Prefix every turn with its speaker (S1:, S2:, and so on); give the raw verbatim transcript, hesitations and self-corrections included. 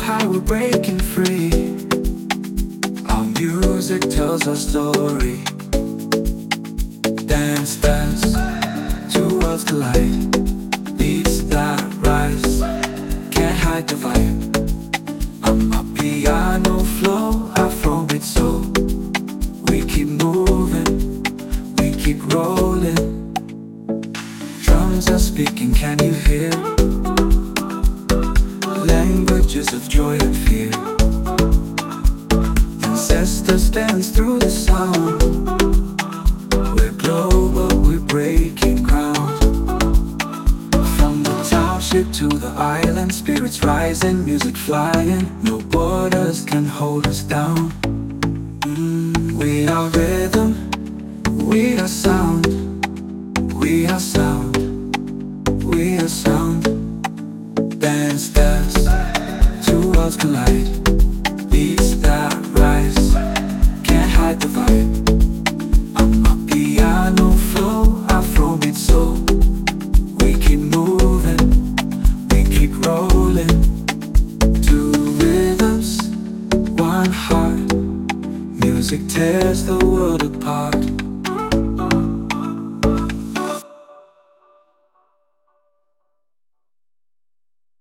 S1: high, we're breaking free. Our music tells our story. Dance, dance, two worlds collide. Beats that rise, can't hide the vibe. I'm a piano flow, Afrobeat soul. We keep moving, we keep rolling. Drums are speaking, can you hear? Languages of joy and fear. Ancestors dance through the sound. We're global, we're breaking ground. From the township to the island, spirits rising, music flying. No borders can hold us down. mm, We are rhythm, we are sound. We are sound, we are sound. Dance, dance, two worlds collide. Beats that rise, can't hide the vibe. I'm a piano flow, Afrobeat soul. We keep moving, we keep rolling. Two rhythms, one heart. Music tears the world apart.